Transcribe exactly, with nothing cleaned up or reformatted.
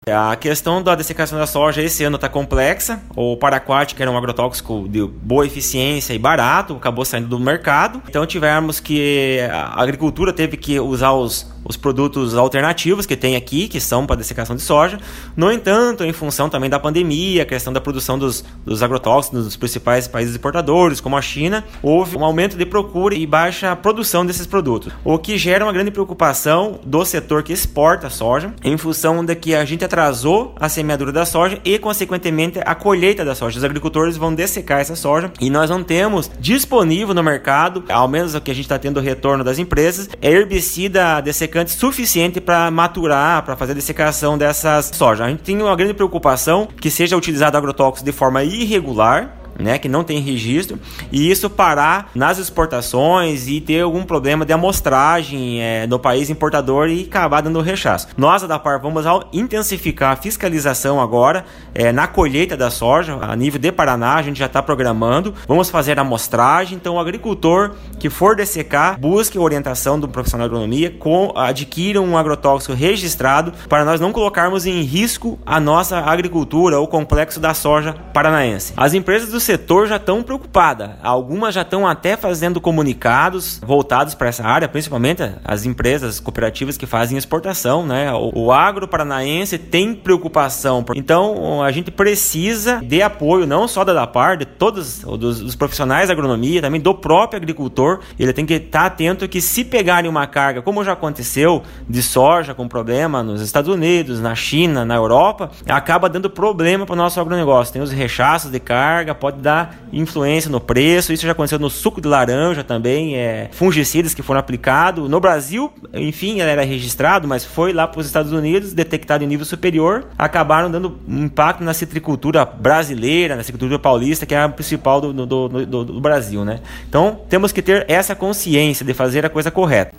A questão da dessecação da soja esse ano está complexa. O paraquat, que era um agrotóxico de boa eficiência e barato, acabou saindo do mercado. Então tivemos que... a agricultura teve que usar os, os produtos alternativos que tem aqui, que são para dessecação de soja. No entanto, em função também da pandemia, a questão da produção dos, dos agrotóxicos nos principais países exportadores, como a China, houve um aumento de procura e baixa produção desses produtos, o que gera uma grande preocupação do setor que exporta a soja, em função de que a gente atrasou a semeadura da soja e, consequentemente, a colheita da soja. Os agricultores vão dessecar essa soja e nós não temos disponível no mercado, ao menos o que a gente está tendo retorno das empresas, é herbicida dessecante suficiente para maturar, para fazer a dessecação dessas soja. A gente tem uma grande preocupação que seja utilizado agrotóxico de forma irregular, né, que não tem registro, e isso parar nas exportações e ter algum problema de amostragem é, no país importador e acabar dando rechaço. Nós, da Par, vamos intensificar a fiscalização agora é, na colheita da soja, a nível de Paraná, a gente já está programando, vamos fazer a amostragem, então o agricultor que for dessecar, busque orientação do profissional de agronomia, com, adquira um agrotóxico registrado, para nós não colocarmos em risco a nossa agricultura, o complexo da soja paranaense. As empresas do setor já estão preocupadas. Algumas já estão até fazendo comunicados voltados para essa área, principalmente as empresas cooperativas que fazem exportação, né? O, o agro paranaense tem preocupação. Então, a gente precisa de apoio, não só da DAPAR, de todos dos, dos profissionais da agronomia, também do próprio agricultor. Ele tem que estar atento que, se pegarem uma carga, como já aconteceu, de soja com problema nos Estados Unidos, na China, na Europa, acaba dando problema para o nosso agronegócio. Tem os rechaços de carga, pode dar influência no preço. Isso já aconteceu no suco de laranja também, é, fungicidas que foram aplicados. No Brasil, enfim, ele era registrado, mas foi lá para os Estados Unidos, detectado em nível superior, acabaram dando um impacto na citricultura brasileira, na citricultura paulista, que é a principal do, do, do, do, do Brasil, né? Então, temos que ter essa consciência de fazer a coisa correta.